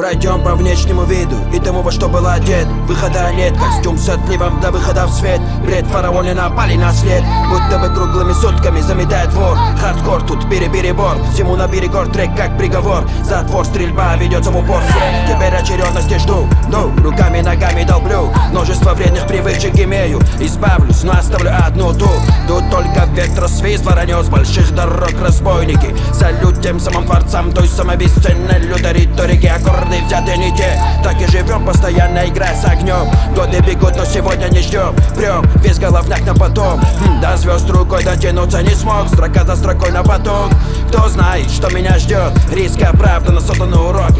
Пройдем по внешнему виду и тому, во что был одет. Выхода нет, костюм с отливом до выхода в свет. Бред фараоны напали на след, будто бы круглыми сутками заметает вор. Хардкор тут перебор, всему на перекор трек как приговор. Затвор, стрельба ведется в упор. Теперь очередности жду, руками, ногами долблю. Множество вредных привычек имею, избавлюсь, но оставлю одну ту. Тут только ветросвист воронёс с больших дорог разбойники. Салют тем самым творцам той самой бесценной лютой риторики. Аккорды взяты не те, так и живем, постоянно играя с огнем. Годы бегут, но сегодня не ждем. Прям весь головняк на потом. До звезд рукой дотянуться не смог, строка за строкой на поток. Кто знает, что меня ждет, риск оправданно созданный урок.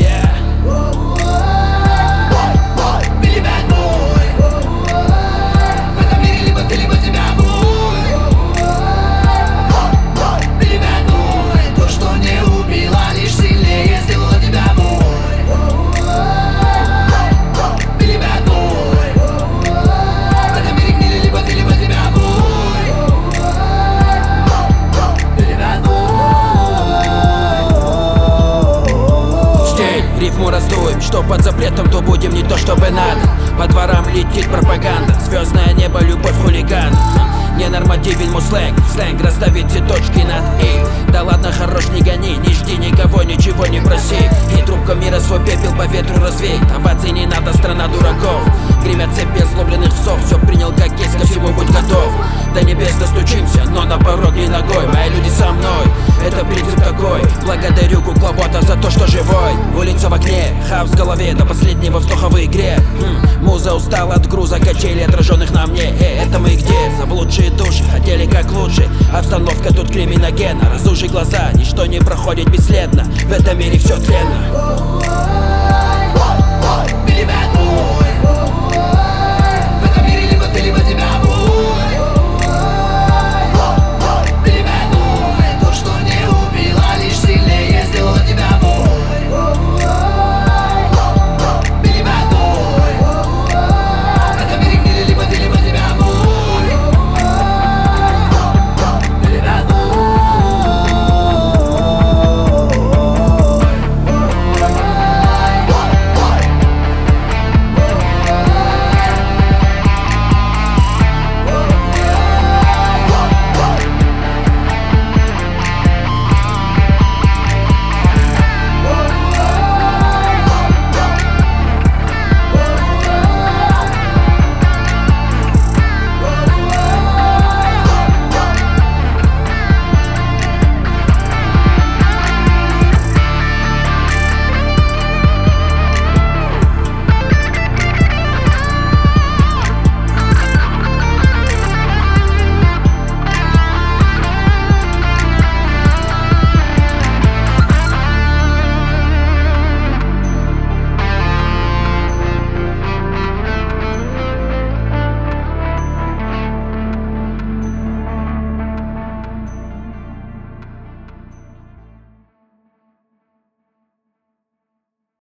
Рифму раздуем, что под запретом, то будем не то чтобы надо. По дворам летит пропаганда, звездное небо, любовь, хулиган. Ненормативен мой сленг расставит все точки над «и». Да ладно, хорош, не гони, не жди никого, ничего не проси. И трубка мира свой пепел по ветру развеет. Оваций не надо, страна дураков. Гремят цепи злобленных псов, все принял как есть, ко всему будь готов. До небес достучимся, но на порог не ногой. Мои люди со мной, это принцип такой. Благодарю кукловода за то, что живой. Улица в окне, хаос в голове, до последнего вздоха в игре. Муза устала от груза качелей, отраженных на мне. Это мы где? Заблудшие души, хотели как лучше. Обстановка тут криминогенна, разужи глаза, ничто не проходит бесследно. В этом мире все тленно.